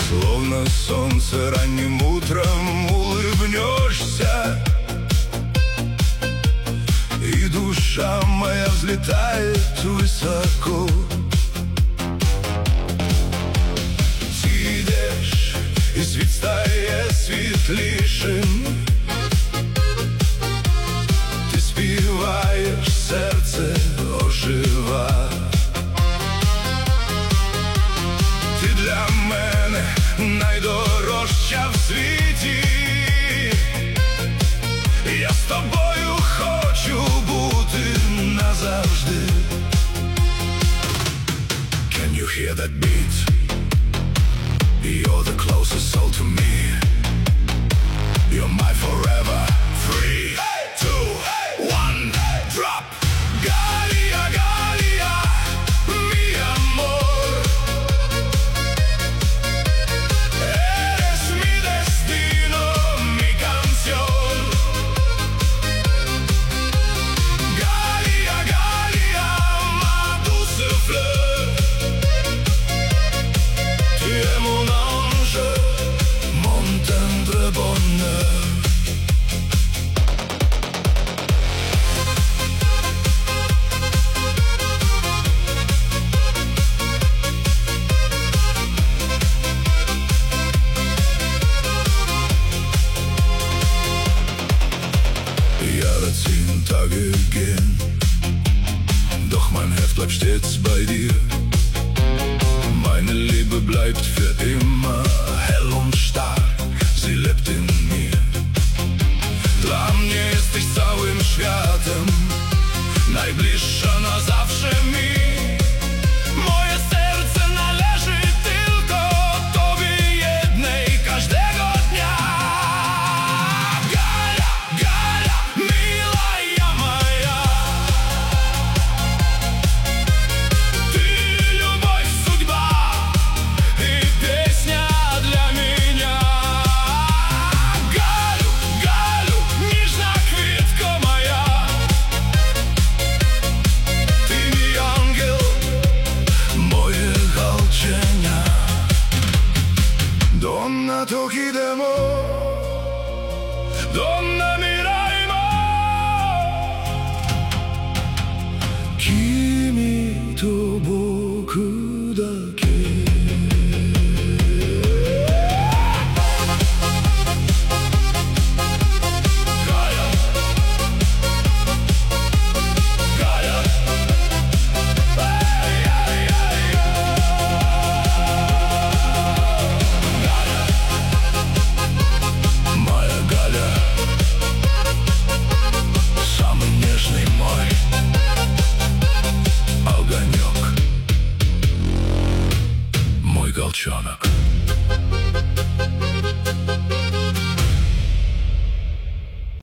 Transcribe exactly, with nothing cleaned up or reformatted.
Словно солнце ранним утром улыбнешься, и душа моя взлетает высоко. Ти йдеш, і світ стає світлішим. Ти співаєш, серце ожива. Ти для мене найдорожча в світі. Я з тобою хочу бути назавжди. Can you hear that beat? You're the closest soul to me. You're my forever. Three, two, one, drop. Galia, Galia, mi amor. Eres mi destino, mi canción. Galia, Galia, ma douce fleur. Tu es mon ange, mon tendre bonheur. Ja, das zehn Tage gehen, doch mein Herz bleibt stets bei dir. Meine Liebe bleibt für immer hell und stark, sie lebt in mir. Dla mnie jesteś całym światem, najbliższa na zawsze mi. Moje serce należy tylko tobie jednej każdego dnia. Galia, Galia, milaja moja. Ty любовь, судьба и песня для меня. Галю, Галю, ніжна квітко моя. Ти мій ангел, моє галченя. Donna, токідемо, Donna, міраймо. Кімі то боку даке. Gaia, Gaia, ay, ay, ay. Gaia, моя Галя, самый нежный мой огонек, мой галчонок.